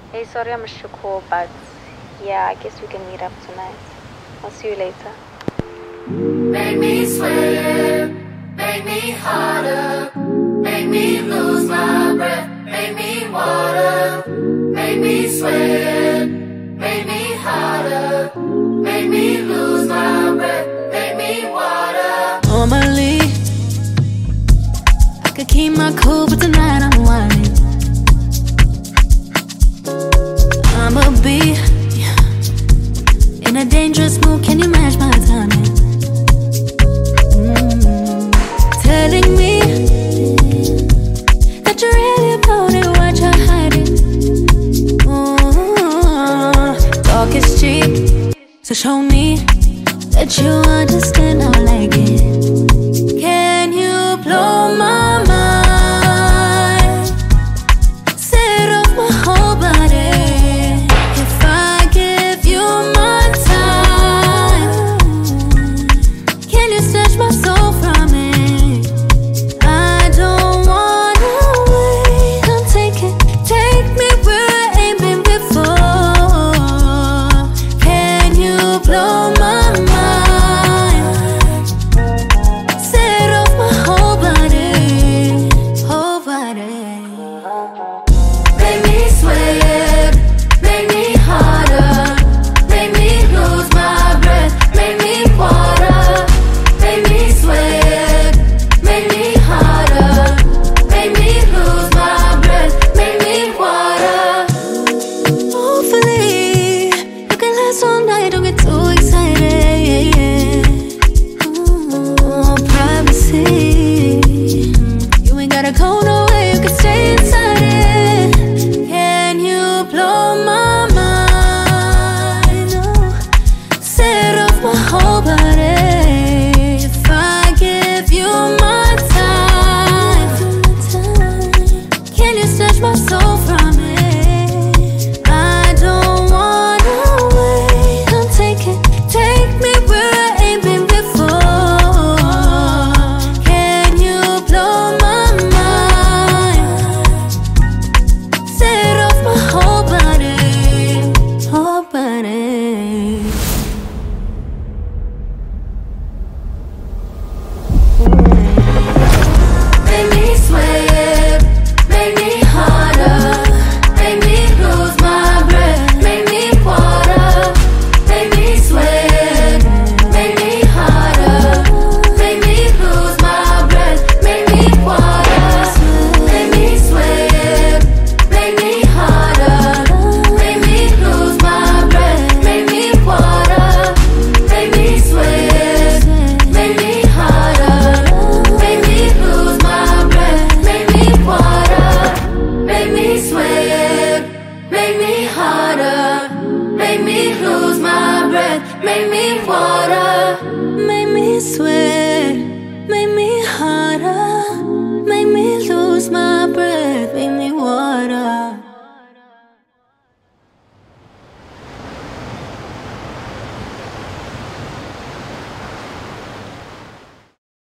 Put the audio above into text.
Hey, sorry I missed your call, but yeah, I guess we can meet up tonight. I'll see you later. Make me sweat, make me harder, make me lose my breath, make me water, make me sweat, make me harder, make me lose my breath, make me water. Normally, I could keep my cool, but tonight I'm whining. I'ma be in a dangerous mood, can you match my timing? Telling me that you're really about it, what you're hiding. Talk is cheap, so show me that you understand how I like it. Can you blow my mind? Set off my whole body. If I give you my time, can you snatch my soul from it? I don't wanna wait. Come take me where I ain't been before. Can you blow my mind? Set off my whole body, whole body. Make me sweat, make me harder, make me lose my breath, make me water, make me sweat, make me harder, make me lose my breath, make me water. Hopefully, you can last all night, don't get too excited. Privacy, you ain't gotta go nowhere, you can stay inside it. Can you blow my mind? Set off my whole body. If I give you my time, can you snatch my soul from it? I don't wanna wait. Come take me where I ain't been before. Can you blow my mind? Set off my whole body, whole body. Make me sweat, make me harder, make me lose my breath, make me water, make me sweat, make me harder, make me lose my breath, make me water, make me sweat, make me harder, make me lose my breath, make me water, make me sweat, make me harder, make me lose my breath, make me water, make me sweat, make me harder, make me lose my breath, make me water. Make me sweat.